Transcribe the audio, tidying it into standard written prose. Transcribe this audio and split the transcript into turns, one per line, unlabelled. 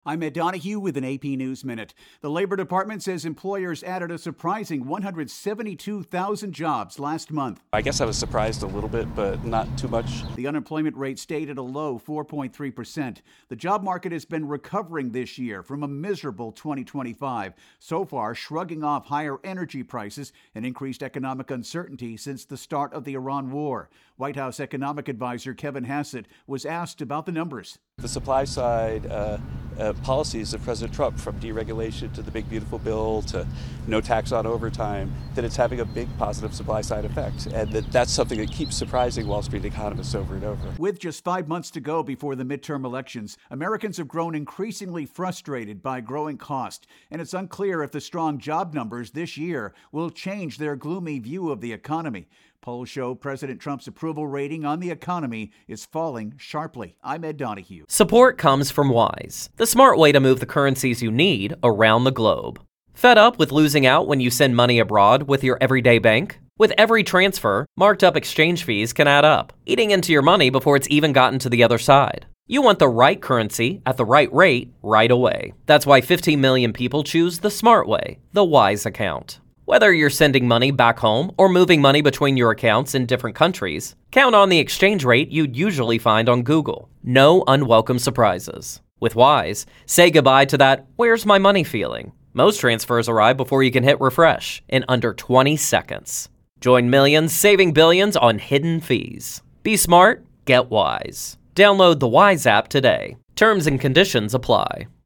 I'm Ed Donahue with an AP News Minute. The Labor Department says employers added a surprising 172,000 jobs last month.
I guess I was surprised a little bit, but not too much.
The unemployment rate stayed at a low 4.3%. The job market has been recovering this year from a miserable 2025, so far shrugging off higher energy prices and increased economic uncertainty since the start of the Iran war. White House economic advisor Kevin Hassett was asked about the numbers.
The supply side policies of President Trump, from deregulation to the big beautiful bill to no tax on overtime, that it's having a big positive supply side effect, and that's something that keeps surprising Wall Street economists over and over.
With just 5 months to go before the midterm elections, Americans have grown increasingly frustrated by growing cost, and it's unclear if the strong job numbers this year will change their gloomy view of the economy. Polls show President Trump's approval rating on the economy is falling sharply. I'm Ed Donahue.
Support comes from Wise, the smart way to move the currencies you need around the globe. Fed up with losing out when you send money abroad with your everyday bank? With every transfer, marked up exchange fees can add up, eating into your money before it's even gotten to the other side. You want the right currency at the right rate right away. That's why 15 million people choose the smart way, the Wise account. Whether you're sending money back home or moving money between your accounts in different countries, count on the exchange rate you'd usually find on Google. No unwelcome surprises. With Wise, say goodbye to that "where's my money" feeling. Most transfers arrive before you can hit refresh in under 20 seconds. Join millions saving billions on hidden fees. Be smart, get Wise. Download the Wise app today. Terms and conditions apply.